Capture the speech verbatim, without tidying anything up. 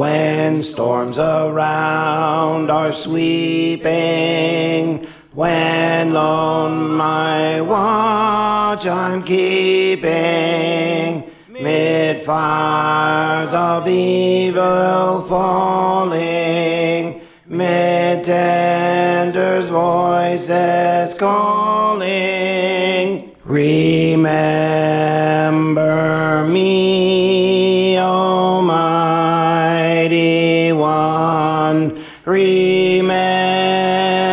When storms around are sweeping, when lone my watch I'm keeping, mid fires of evil falling, mid tenders' voices calling, remember me, Almighty One, remember